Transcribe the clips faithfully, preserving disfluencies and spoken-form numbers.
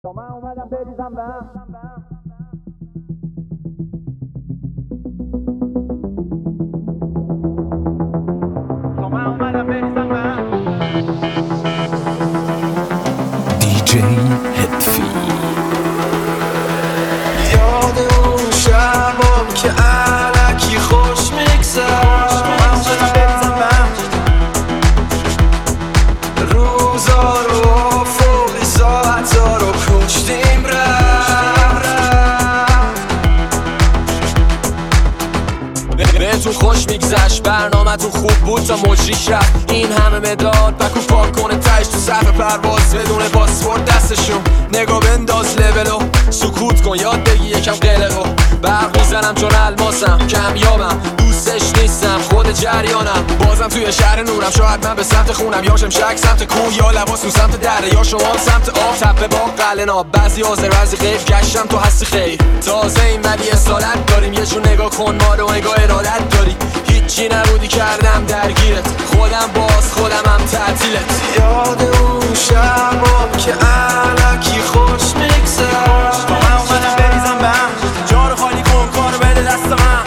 تا من اومدم بریزم به هم تا من اومدم بریزم به هم دی جی هدفی. یاد اون شبام که الکی خوش میگذر من اومدم بریزم به هم روزا رو فوقی ساعتا رو کشتیم بهتون خوش میگذشت برنامه تو خوب بود تا مجریش رفت این همه مداد بکو پاک کنه تایش تو صف پرواز بدون پاسپورت دستشون نگاه بنداز لولو سکوت کن یاد بگی یکم قلقو برق میزنم چون الماسم کمیابم دوستش نیستم خود جریانم بازم توی شهر نورم شاید من به سمت خونم یا شمشک سمت کوه یا لباس تو سمت دره یا شما سمت آب تپه باغ قلعه ناب بعضی حاضر بعضی غیب گشتم تو هستی خیر تازه این ولی اصالت داریم یه جور نگاه کن ما رو نگاه ارادت داری هیچی نبودی کردم درگیرت خودم باز خودم هم تعطیلت یاد اون شبام که الکی خوش میگذر تا من اومدم بریزم به هم جا رو خالی کن کارو بده دست من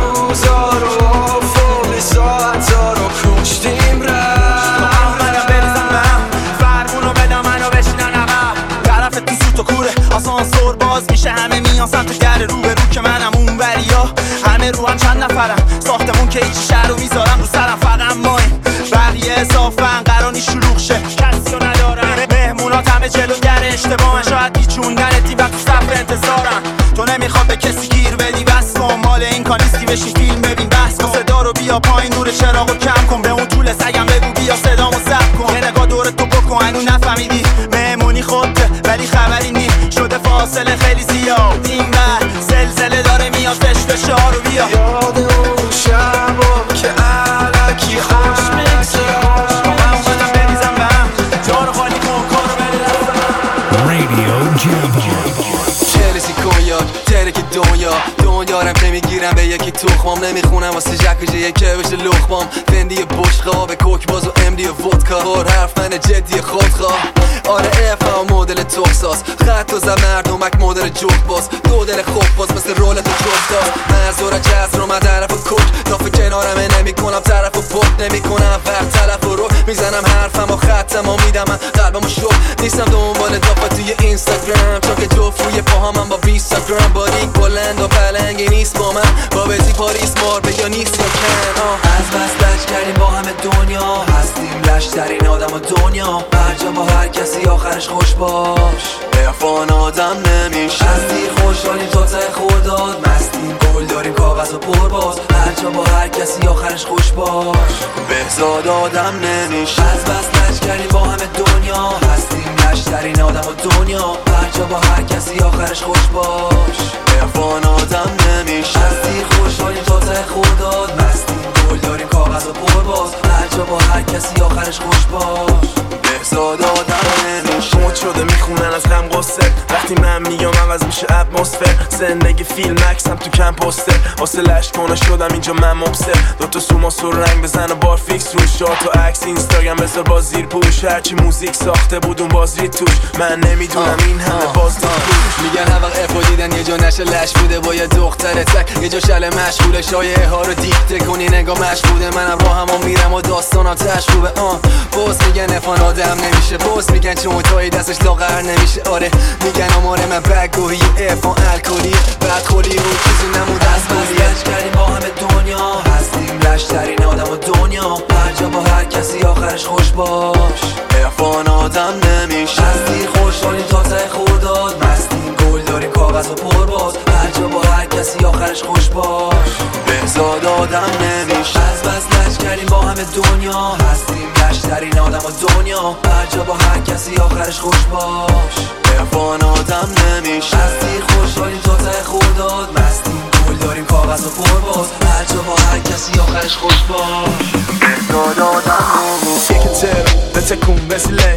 روزا رو فوقی ساعتا رو کشتیم رفت تا من اومدم بریزم به هم فرمونو بدم منو بشینن عقب طرف تو سوت و کوره آسانسور باز میشه همه میان سمت در رو به رو که منم اون وریا همه رو هم چند نفرم ساختمون که هیچی شهر رو میذارم رو سرم فقط مایم بقیه اضافن قرانی شلوغ شه کسی رو ندارم مهمونات همه جلوگر اشتباهن شاید بیچوندنتی وقت تو صف انتظارم تو نمیخواد به کسی گیر بدی بس کن مال این کانیستی بشی فیلم ببین بس کن صدا رو بیا پایین نور چراغو کم کن به اون طول سگم بگو بیا صدامو ضبط کن یه نگاه دور تو بکن هنو نفهمیدی مهمونی خودته ولی خبری نی شده فاصله خیلی زیاد این بر زلزله داره میاد فش فشار رو بیا یاد اون شبام که الکی خوش میگذر تا من اومدم بریزم به هم جا رو خالی کن کارو بده دست من رادیو جوان چلسی کن یاد ترک دنیا دنیا رم نمیگیرم به یکی تخمام نمیخونم واسه جک یه که بشه لخمام فندی بشقا به کوک باز و امدی ودکا بار حرف من جدی خودخواه آره افا مدل توکساس خط و زم مردمک مدل جوک باز دو دل خوب باز مثل رولت و جفتاز منظور جز رو من طرف و کوک ناف کنارمه نمی کنم طرف و پک نمی کنم وقت تلف و رو میزنم حرفم و ختم و میدم من قلبم و شک نیستم دنبال دافا توی اینستاگرام چون که جفت روی پاهامم با بیست گرم باریک بلند و پلنگی نیست با من با بزی پاریس مار به یا نیست یا کن از بس لش کردیم با همه دنیا هستیم لشترین آدم و دنیا هرجا با هر کسی آخرش خوش باش افان آدم نمیشه از دیر خوشحالیم تا ته خورداد مستیم گل داریم کاغذ و پر باز هرجا با هر کسی آخرش خوش باش بهزاد آدم نمیشه از بس لش کردیم با همه دنیا هستیم لشترین آدم و دنیا هرجا با هر کسی آخرش خوش باش افان آدم نمیشه از دیر خوشحالیم تا ته خورداد مستیم گل داریم کاغذ و پر باز هرجا با هر کسی آخرش خوش باش بهزاد آدم نمیشه موت شده میخونن از غم قصه وقتی من میام عوض میشه اتمسفر زندگی فیلم عکسم تو کم پوستر واسه لشت کنه شدم اینجا من مبصر دوتا سوماس و رنگ بزن و بار فیکس روش شات و عکس اینستاگرام بذار با زیر پوش هرچی موزیک ساخته بود اون باز رید توش من نمیدونم این همه باز دید توش میگن هوا افو دیدن یه جا نشه لش بوده با یه دختر تک یه جا شل مشغوله شایعه ها رو دیکته کنی نگاه مشغوله منم راهمو میرم و داستانم تشروبه آن باز میگن افان آدم نمیشه باز میگن چون تایی دستش لاغر نمیشه آره میگن آماره من بگوهی افان الکلی بدخولی رو چیزی نمود از بزیج کردیم با همه دنیا هستیم لشترین آدم و دنیا هرجا با هر کسی آخرش خوش باش افان آدم نمیشه از دیر خوشحالیم تا ته خورداد مستیم گل داریم کاغذ و پر باز هرجا با هر کسی آخرش خوش باش بهزاد آدم نمیشه از بس لج کردیم با همه دنیا هستیم لشترین آدم و دنیا هرجا با هر کسی آخرش خوش باش افان آدم نمیشه از دیر خوشحالیم تا ته خورداد مستیم گل داریم کاغذ و پر باز هرجا با هر کسی آخرش خوش باش بهزاد آدم نمیشه یکی تر بتکون بسیلی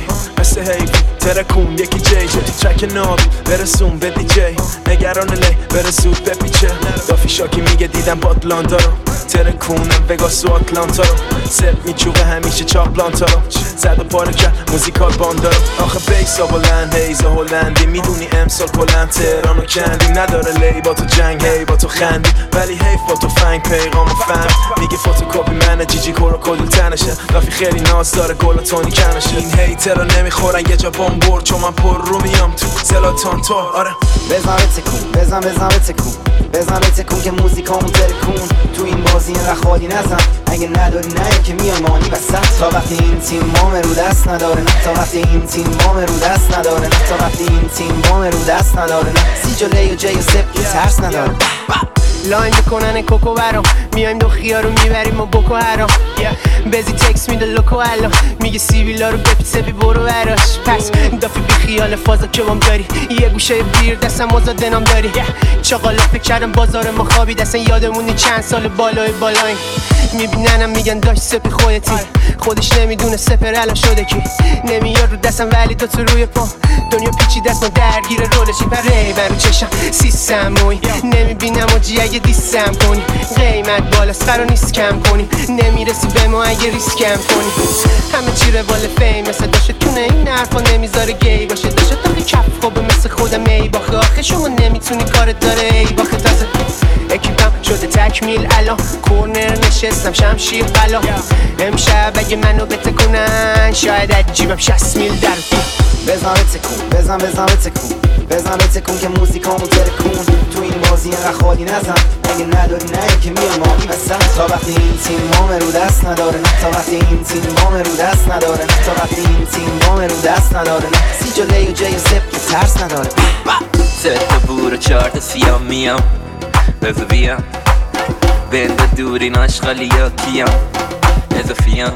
مثل هیوی ترکون یکی جی جو تو ترک نابی برسون به دی جی نگران لی برسود بپیچه دافی شاکی میگه دیدم باتلانتا رو ترکونم وگاس و آتلانتا رو سپ میچوقه همیشه چاپلانتا رو زد و پاره کرد موزیکال باندا رو آخه بیسا بلند هیزا هلندی میدونی امسال کلند تهران و کندی نداره لی با تو جنگ هی با تو خندی ولی حیف با تو فنگ پیغام و فهم میگه فوتوکاپی منه جیجی کورو کدول تنشه دافی خیلی ناز داره گل و تونی کنشه این هیترا نمیخورن یه جا بام برد چون من پر رو میام تو زلاتان تو آره بزن بتکون بزن بزن بتکون بزن بتکون که موزیکامون ترکون تو این بازی اینقدر خالی نزن اگه نداری نه که میای مانی وسط تا وقتی این تیم وام رو دست نداره نه تا وقتی این تیم وام رو دست نداره نه تا وقتی این تیم وام رو دست نداره نه سی جو لی و جی و سپ که ترس نداره لاین میکنن کوکو برام میایم دو خیارو میبریم و بکو هرام بزی تکس میده لوکو الان میگه سیویلا رو بپی سپی برو براش پس دافی بی خیال فازا که بام داری یه گوشه بیر دستم آزاده نام داری چاقالا فکر کردم بازار ما خوابی دستن یادمونی چند سال بالای بالاییم میبیننم میگن داشت سپی خودتی خودش نمیدونه سپر الان شده کی نمیاد رو دستم ولی تو تو روی پام دنیا پیچی دست ما درگیر رولشی پر ری برو چشم سیستم موی نمیبینم و جی اگه دیستم کنی قیمت بالاست قرار نیست کم کنی نمیرسی به ما اگه ریسکم کنی همه چی روال فیم مثل داشته تونه این حرفا نمیذاره گی باشه داشته تا که کف خوبه مثل خودم ای باخه آخه شما نمیتونی کارت داره ای باخه تازه اکیپم شده تکمیل الان کورنر نشستم شمشیر قلا امشب اگه منو بتکونن شاید از جیبم شصت میل در بزن بتکون بزن بزن بتکون بزن بتکون که موزیکامون ترکون تو این بازی اینقدر خالی نزن اگه نداری نه که میای مانی وسط تا وقتی این تیم وام رو دست نداره نه تا وقتی این تیم وام رو دست نداره نه تا وقتی این تیم وام رو دست نداره نه سی جو لی و جی و سپ که ترس نداره سه تا بور و چهار تا سیاه میام بزا بیام بند دور این آشغالی یا کیام اضافیام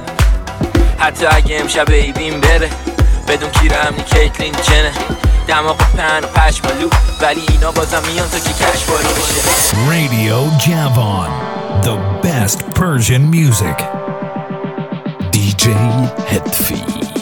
حتی اگه امشب ایبیم بره بدون کیره همنی کیتلین جنه دماغ پن و پشمالو ولی اینا بازم میان تا که کش بارو بشه Radio Javon, the best Persian music. دی جی هدفی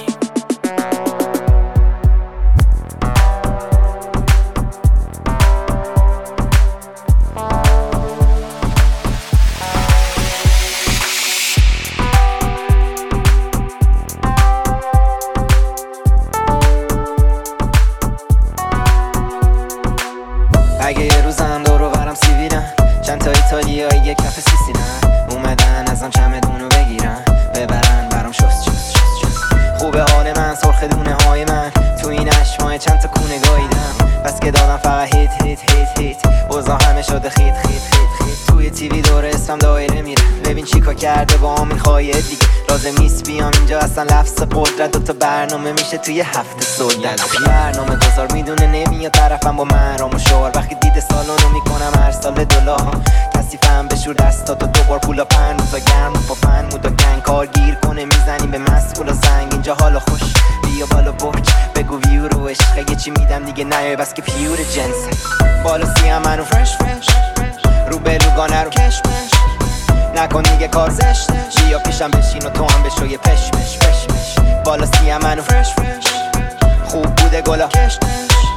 اگه یه روزم دورو برم سیویرن چند تا ایتالیایی یک کف سیسیرن اومدن ازم چمدونو بگیرن ببرن برام شست شست شست شست خوبه حال من سرخ دونه های من تو این اشمای چند تا کونه گاییدم بس که دادم فقط هیت هیت هیت هیت اوضاع همه شده خیت خیت خیت خیت توی تیوی دور اسمم دایره میره ببین چیکار کرده با همین خواهیه دیگه لازم نیست بیام اینجا اصلا لفظ قدرت دوتا برنامه میشه توی هفته سلطت برنامه گذار میدونه نمیاد طرفم با مرام و شعار وقتی دیده سالونو میکنم هر سال دلار کسیفم بشور دستاتو دوبار پولا پن روزا گرم با فن مودا گنگ کارگیر کنه میزنیم به مسئول و زنگ اینجا حالا خوش بیا بالا برج بگو ویو رو عشق یه چی میدم دیگه نیای بس که پیور جنس بالا سیم منو فرش فرش رو بلوگانه رو کشمش نکن دیگه کار زشته بیا پیشم بشین و تو هم بشو یه پشمش پشمش بالا سیم منو فرش فرش خوب بوده گلا کشتش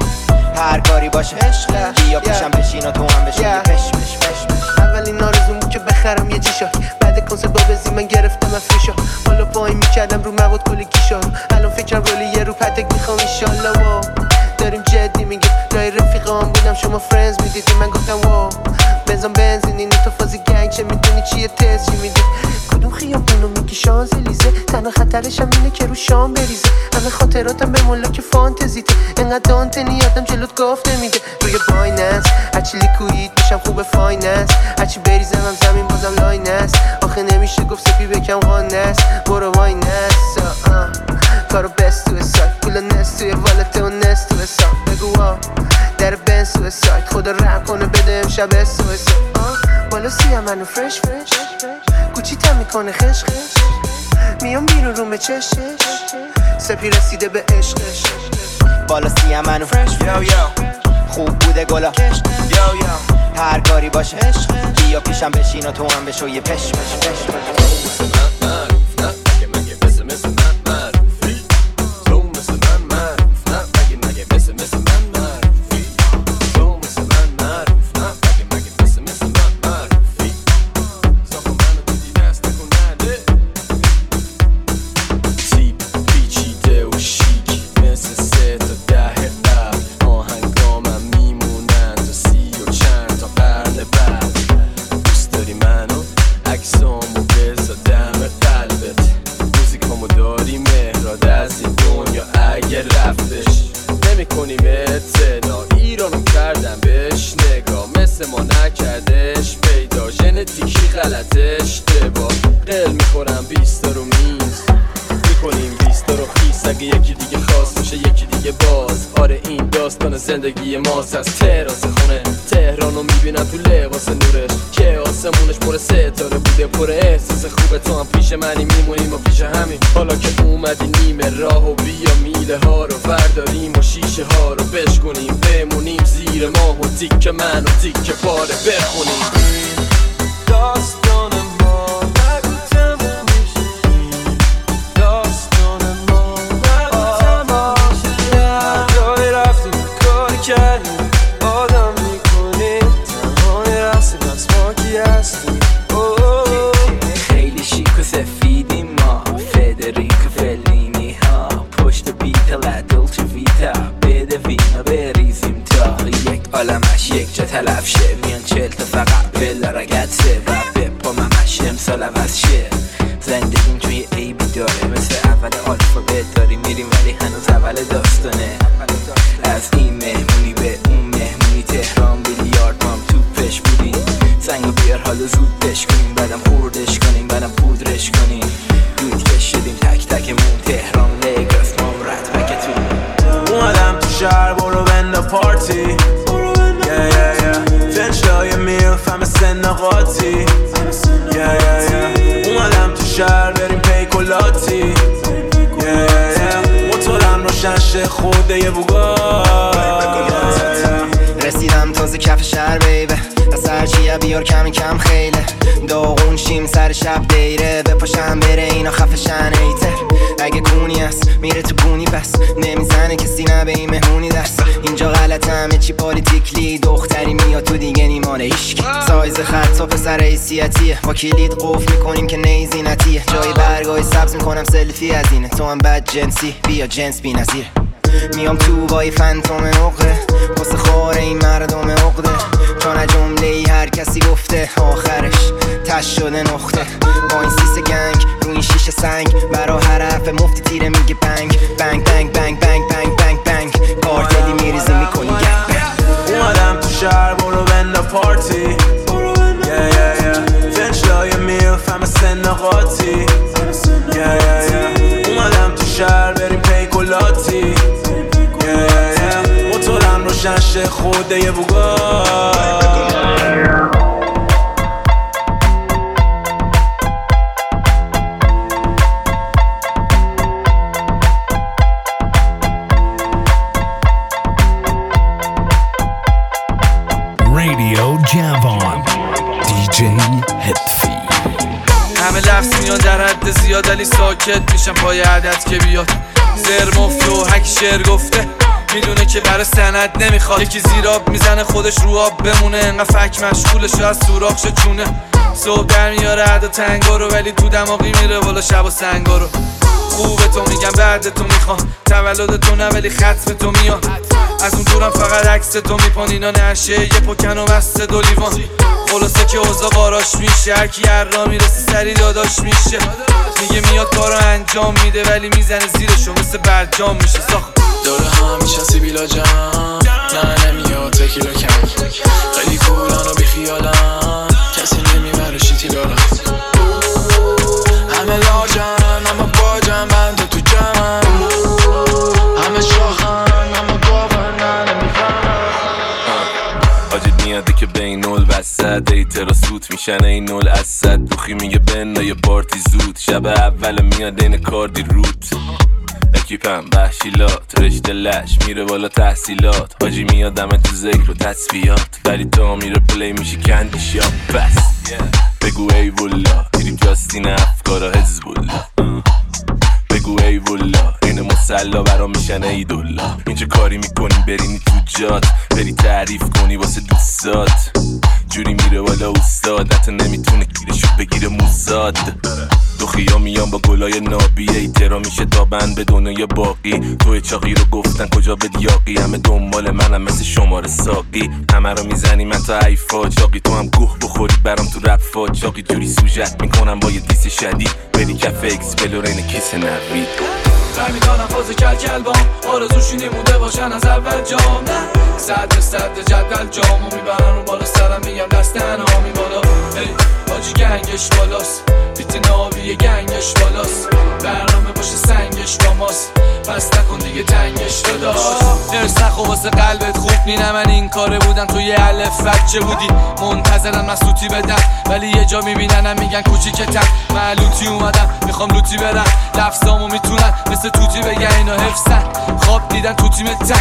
هر کاری باشه عشقه بیا پیشم بشین و تو هم بشو یه پشمش پشمش اولین آرزوم بود که بخرم یه جیشا بعد کنسرت با بزی من گرفتم افریشا بالا پایین میکردم رو مواد کلی کیشا الان فکرم رولی یه رو پتک میخوام ایشالله واو داریم جدی میگیم لای رفیقام بودم شما فرنز میدیدی من گفتم واو بنزم بنزینی نی تو فازی گنگ چه میدونی چیه تست چی میدی کدوم خیابونو میگی شانزلیزه تنها خطرش هم اینه که رو شام بریزه همه خاطراتم به ملاک فانتزیته انقدر دانتنی یادم جلوت گفت نمیده روی بایننس هرچی لیکوید میشم خوب فایننس هرچی بریزم هم زمین بازم لاینس آخه نمیشه گفت سپی بکم قانس برو واینس کارو بست تو سایت پولا نست توی والته و نست تو حساب بگو واو در بنز تو سایت خدا رحم کنه بده امشب اس تو حساب بالا سیم منو فرش فرش گوچی تم میکنه خش خش میام بیرون رو به چشش سپی رسیده به عشقش بالا سیم منو فرش فرش خوب بوده گلا هر کاری باشه بیا پیشم بشین و تو هم بشو یه پشمش پشمش میکنیم اطلاع ایرانو کردم بهش نگاه مثل ما نکردش پیدا ژنتیکی غلط اشتباه قل میخورم بیستا رو میز میکنیم بیستا رو خیس اگه یکی دیگه خواست میشه یکی دیگه باز آره این داستان زندگی ماست از تراس خونه تهرانو میبینم تو لباس نورش که آسمونش پر ستاره بوده پر احساس خوبه تو هم پیش منی میمونیم و پیش همین حالا که اومدی نیمه راه و بیا میله ها رو برداریم و شیشه ها رو بشکنیم بمونیم زیر ماه و تیک من و تیک پاره بخونیم داستان ما نگو تموم میشه داستان ما نگو تموم میشه جای رفتیم کاری کردیم آدم میکنیم تنهای رفتیم از ما کی هستیم خیلی شیک و سفیدیم ما فدریکو فلینی ها پشت بیتا لدلچه ویتا بده وینا بریزیم تا یک عالمش یک جا تلف شه میان چل تا فقط بلا رگت سه و بپا ممش امسال عوض شه زندگیم توی عیبی داره مثل اول آلفابت داری میریم ولی هنوز اول داستانه از این مهمونی به اون مهمونی تهران بیلیارد مام توپش بودیم سنگو بیار حالا زودش کنیم بعدم خوردش کنیم بعدم پودرش کنیم دود کشیدیم تک تکمون تهران لگاس مام رد بکتون اومدم تو شهر برو بنده پارتی yeah, yeah, yeah. فنشلای میلف همه سنقاتی yeah, yeah, yeah. اومدم تو شهر بریم پیکولاتی yeah, yeah, yeah. موتورم روشن شه خوده یه بوگات رسیدم تازه کف شهر بیبه از هرچیه بیار کم کم خیله داغون شیم سر شب دیره بپاشم بره اینا خفشن ایتر اگه گونی هست میره تو گونی پس نمیزنه کسی نه به این مهمونی دست اینجا غلط همه چی پالیتیکلی دختری میاد تو دیگه نیمانه ایشک سایز خط و پسر حیثیتیه با کلید قفل میکنیم که نیزینتیه جای برگای سبز میکنم سلفی از اینه تو هم بد جنسی بیا جنس بی نظیره میام تو بای فنتوم نقره واسه خاره این مردم عقده چون جمله ای هر کسی گفته آخرش تش شده نقطه با این سیس گنگ رو این شیشه سنگ برا هر حرف مفتی تیره میگه بنگ بنگ بنگ بنگ بنگ بنگ بنگ بنگ کارتلی میریزی میکنی گنگ اومدم تو شهر برو بنده پارتی yeah, yeah, yeah. فنشلای میلف همه سنقاتی yeah, yeah, yeah. اومدم تو شهر بریم پیکولاتی yeah, yeah, yeah. موتورم روشن شه خوده یه بوگات Radio Javon دی جی هدفی همه لفظ میان در حد زیاد علی ساکت میشم پای عدد که بیاد زر مفته و هک شعر گفته میدونه که برای سند نمیخواد یکی زیراب میزنه خودش رو آب بمونه انقدر فک مشغولش از سوراخ شد چونه صبح در میاره عدا تنگا رو ولی تو دماغی میره بالا شب و سنگا رو خوبه تو میگم بعد تو میخوام تولد تو نه ولی ختم تو میاد از اون دورم فقط عکس تو میپان اینا نشه یه پکن و بسته دو لیوان خلاصه که اوضاع قاراش میشه هرکی هر را میرسه سری داداش میشه میگه میاد کارو انجام میده ولی میزنه زیرشو مثل برجام میشه ساخت دوره ها میشن سیبیلا جم نه نمیاد تکیلا کم خیلی کولان و بیخیالن کسی نمیبره شیتی لالا همه لاجن همه باجن بنده تو جمن همه شاخن همه گاون نه نمیفهمن آجید میاده که بین نول وسط ایترا سوت میشن این نول اسد بخی میگه بنده یه پارتی زود شب اول میاد این کاردی روت اکیپم وحشیلات رشته لش میره بالا تحصیلات حاجی میادم تو ذکر و تصفیات ولی تا میره پلی میشه کندی شاب بس بگو ای والله میریم جاستین افکارا حزبالله بگو ای والله این مسلا برام میشن ای دولا اینجا کاری میکنی برینی تو جات بری تعریف کنی واسه دوستات جوری میره والا استاد حتی نمیتونه گیرشو بگیره موساد دو خیا میان با گلای نابی ایترا میشه تا بند به دنیای باقی توی چاقی رو گفتن کجا به دیاقی همه دنبال منم مثل شماره ساقی همه رو میزنی من تا حیفا چاقی تو هم گوه بخوری برام تو رپ فا چاقی جوری سوژت میکنم با یه دیس شدید بری کف اکس بلورین کیس نوید برمی دارم فاز کل کل بام آرزوشونی مونده باشن از اول جام نه صد صد جدول جامو میبرن رو بالا سرم میگم دست تنهامی بالا ای باجی گنگش بالاست بیت نابیه گنگش بالاست برنامه باشه سنگش با ماست پس نکن دیگه تنگش داداش ارس نخو واسه قلبت خوب نینه من این کاره بودم تو یه الف بچه بودی منتظرن من سوتی بدم ولی یه جا میبیننم میگن کوچیکتم من لوتی اومدم میخوام لوتی برم لفظامو میتونن مثل توتی بگن اینا حفظن خواب دیدن تو تیمتن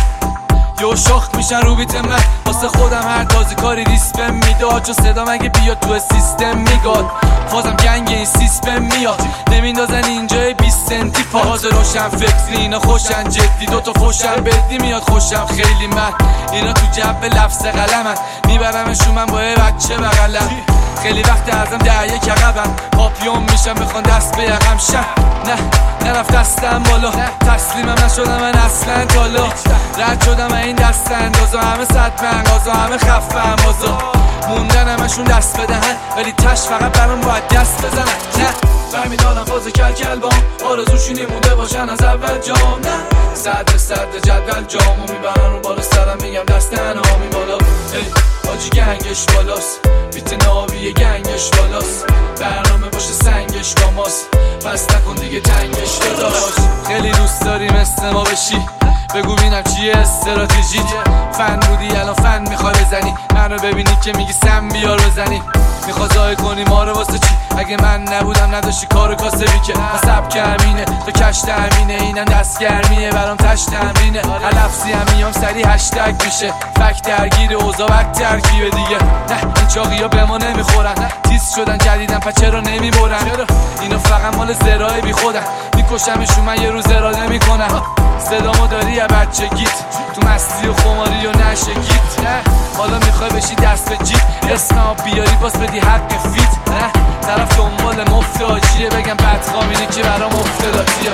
یو شاخ میشن رو بیت من واسه خودم هر تازی کاری ریسپم میداد چو صدا مگه بیاد تو سیستم میگاد فازم گنگ این سیستم میاد نمیندازن اینجای بیست سنتی فاز روشن فکری اینا خوشن جدی دوتا فوشن بدی میاد خوشم خیلی من اینا تو جب لفظ قلمن میبرمشون من با یه بچه بغلم خیلی وقت ازم ده یک عقبم پاپیون میشم بخوان دست به یقم شم نه نرفت دستم بالا تسلیمم نشدم من اصلا تالا رد شدم این دست اندازا همه صد پنگازا همه خفه امازا موندن همشون دست بدهن ولی تش فقط برام باید دست بزنن نه برمی دارم فاز کل کل بام آرزوشونی مونده باشن از اول جام نه صد صد جدول جامو میبرن رو بالا سرم میگم دست تنهامی بالا ای باجی گنگش بالاست بیت نابیه گنگش بالاست برنامه باشه سنگش با ماست پس نکن دیگه تنگش داداش خیلی دوست داری مثل ما بشی بگو بینم چیه استراتژیت فن بودی الان فن میخوای بزنی منو ببینی که میگی سم بیار بزنی میخوای زای کنی ما رو واسه چی اگه من نبودم نداشتی کارو کاسبی که سبک همینه تو کش تامینه اینم دست گرمیه برام تش تمرینه لفظی هم میام سری هشتگ میشه فک درگیر اوضاع وقت ترکیبه دیگه نه این چاقی ها به ما نمیخورن تیز شدن جدیدن پس چرا نمیبرن اینا فقط مال زرای بی خودن میکشمشون من یه روز اراده میکنم صدامو داری یه بچه گیت تو مستی و خماری و نشه گیت نه حالا میخوای بشی دست به جیب اسمم بیاری باز بدی حق فیت نه طرف دنبال مفت آجیه بگم بدخوام اینه که برام افتاداتیه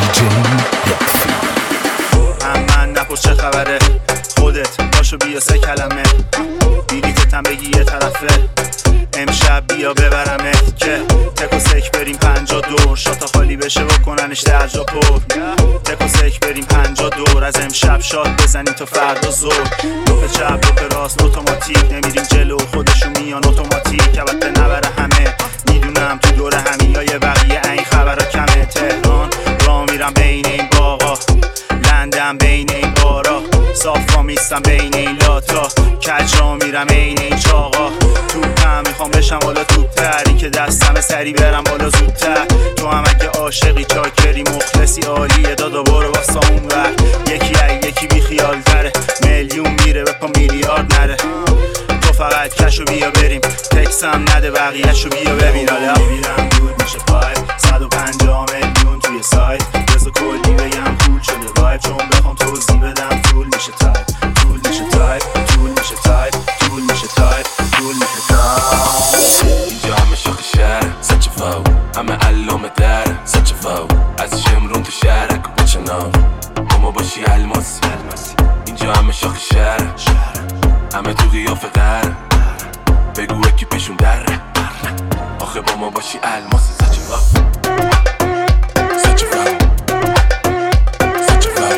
هم من نپرس چه خبره خودت باشو بیا سه کلمه بیلیتتم بگی یه طرفه امشب بیا ببرمت که تک و سک بریم پنجا دور شاتا خالی بشه بکننش درجا پر تک و سک بریم پنجا دور از امشب شاد بزنیم تا فردا زور دوپ چپ دوپ راست اتوماتیک نمیریم جلو خودشون میان اتوماتیک البته نبره همه میدونم تو دور همین یا یه بقیه این خبرها کمه تهران را میرم بین این باغا لندن بین این بارا صافا میستم بین این لاتا کج را میرم این این چاقا توپم میخوام بشم بالا توپتر این که دستم سری برم بالا زودتر تو هم اگه عاشقی چاکری مخلصی عالیه دادا برو واسه اون ور یکی ای یکی بی خیال تره میلیون میره به پا میلیارد نره تو فقط کشو بیا بریم تکسم نده بقیهشو بیا ببین حالا میرم دود میشه پای صد و پنجاه میلیون توی سایت بزا کلی بگم پول شده وایب چون بخوام توضیح بدم طول میشه تایپ طول میشه تایپ طول میشه تایپ طول میشه تایپ طول میشه تایپ اینجا همه شاخ شهر سچ فاو همه علامه در سچ فاو از شمرون تو شهرک و بچناو اما باشی الماس اینجا همه شاخ شهر همه تو قیافه قهر بگو اکی پیشون در آخه با ما باشی الماس سچ فاو سچ فاو سچ فاو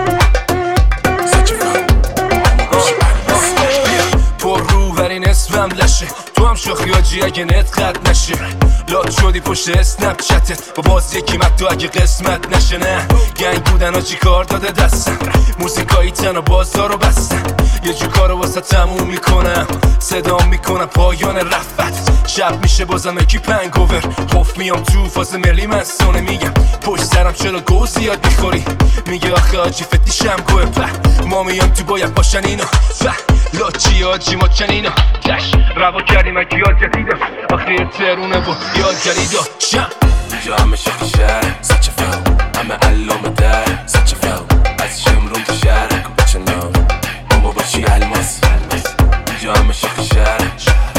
سچ فاو اما باشی الماس پر رو برین اسمم لشه تو هم شاخی آجی اگه نت قد نشه لات شدی پشت اسنپ چتت با باز یکی مد اگه قسمت نشه نه گنگ بودن ها چی کار داده دستم موسیقایی تن و بازار رو بستن یه جو کارو واسه تموم میکنم صدام میکنم پایان رفت شب میشه بازم اکی پنگوور خوف میام تو فاز ملی من سونه میگم پشت سرم چرا گو زیاد میخوری میگه آخه آجی فتیشم گوه په ما میام تو باید باشن اینا په لاچی آجی ما چنینا کش روا کردیم اکی یاد جدیده آخه ترونه و یاد جدیده شم اینجا همه شاخ شهر سچ فاو همه علامه در سچ فاو از شمرون تو شهرک و بچناو اما باشی الماس اینجا همه شاخ شهر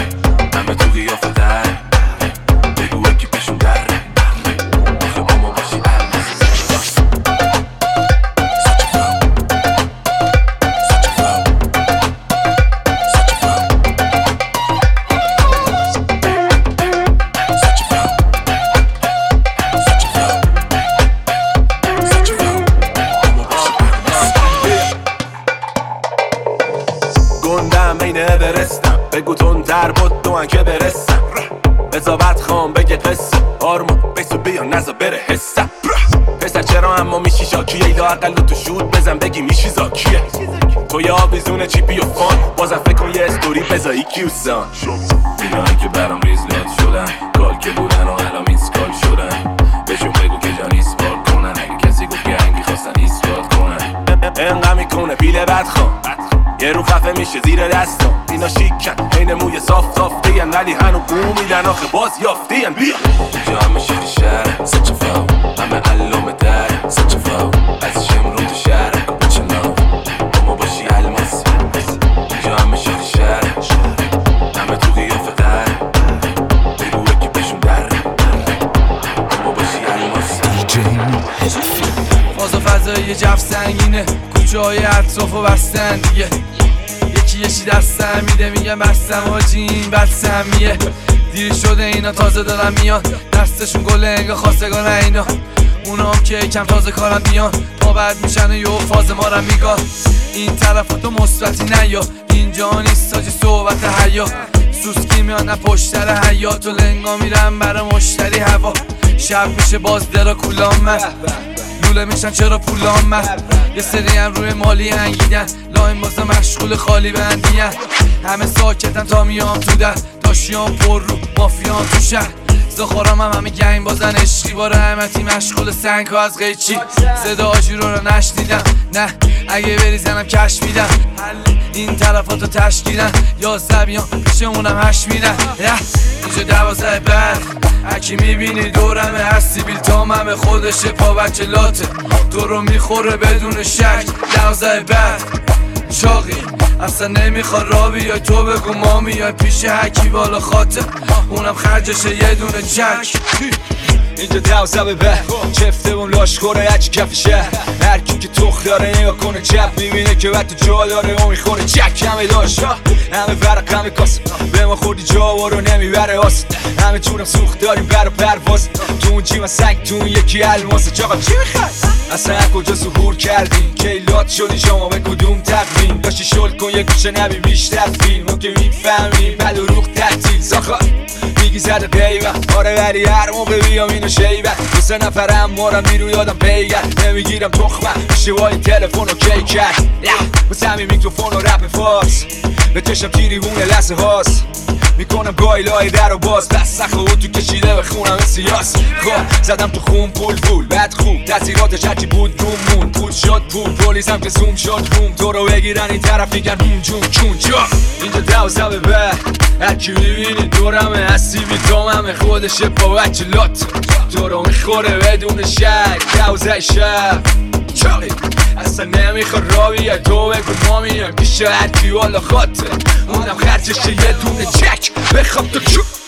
برستم بگو تون تر بود دوان که برستم بزابت خام بگه قصه آرما بیسو بیا نزا بره حسم پسر چرا اما میشی شاکیه ایلا اقل تو شود بزن بگی میشی زاکیه تو یه آویزون چیپی و فان بازم فکر کن یه استوری بزایی کیوسان اینایی که برام ریز لات شدن کال که بودن و الان میسکال شدن بهشون بگو که جان ایسپال کنن اگه کسی گفت گنگی خواستن ایسپال کنن انقا میکنه پیله بدخوام یه رو خفه میشه زیر دستم اینا شیکن این موی صاف صافتین ولی هنو بو میدن آخه باز یافتین بیا اینجا همه شهر شهر سچه فاو همه علامه در سچه فاو از شمرون تو شهر بچه ناو اما باشی الماسی اینجا همه شهر شهر همه تو قیافه در بگو اکی بشون در اما باشی الماسی فاز و فضایی جف سنگینه کوچه های اطراف و بستن دیگه یکی یکی دستم میده میگم بستم آجی این بستمیه دیر شده اینا تازه دارن میان دستشون گل انگا خواستگان اینا اونا هم که کم تازه کارم میان پا بعد میشن و یه فاز ما رو میگا این طرف تو مثبتی نیا اینجا نیست تاجی صحبت حیا سوسکی میان نه پشتر حیات و لنگا میرم برا مشتری هوا شب میشه باز درا کولام من لوله میشن چرا پولام من یه سری هم روی مالی انگیدن لاین بازه مشغول خالی بندین همه ساکتن تا میام تو در داشیان پر رو مافیان تو شهر زخارام هم همه گنگ بازن عشقی با رحمتی مشغول سنگ ها از قیچی صدا آجی رو رو نشنیدم نه اگه بری زنم کش میدم این طرفاتو تشکیلن یا زبیان پیش اونم هش میدن اینجا دوازه برد اکی میبینی دورمه هستی بیل تاممه خودشه پا بچه لاته تو رو میخوره بدون شک دوازه برد چاقی اصلا نمیخواد را بیای تو بگو ما میای پیش حکی بالا خاطر اونم خرجشه یه دونه چک اینجا دوزه به به چفته بوم لاش خوره هچی کف شهر هر کی که تخ داره نگاه کنه چپ میبینه که وقت جا داره و میخوره چک همه داشت همه ورق همه کاس به ما خوردی جا و رو نمیبره آس همه جونم سوخت داریم بر و پرواز تو اون جیمه سنگ تو اون یکی الماسه چاقا چی میخوای؟ اصلا کجا ظهور کردی کیلات شدی شما به کدوم تقویم داشتی شل کن یه گوشه نبی بیشتر فیلم اون که میفهمی بد و روخ تعطیل زاخار میگی زده قیبه آره ولی هر موقع بیام اینو شیبه دو سه نفرم مارم بیرو یادم پیگر نمیگیرم تخمه میشه وای تلفن و کی کرد بس همین میکروفون و رپ فارس به چشم تیری بونه لحظه هاست میکنم گایلای در و باز بس سخه و تو کشیده به خونم سیاس خب زدم تو خون پول پول بد خوب تاثیراتش هرچی بود روم مون پول شد پول پولیسم که زوم شد روم تو رو بگیرن این طرف میگن هوم جون چون جا اینجا دوزه به به هرکی میبینی دورمه هستی بیتاممه خودشه با بچه لات تو رو میخوره بدون شک دوزه شب چاقی اصلا نمیخواد را بیای تو بگو ما میایم پیش هرکی والا خاطر اونم خرجشه یه دونه چک بخواب تو چون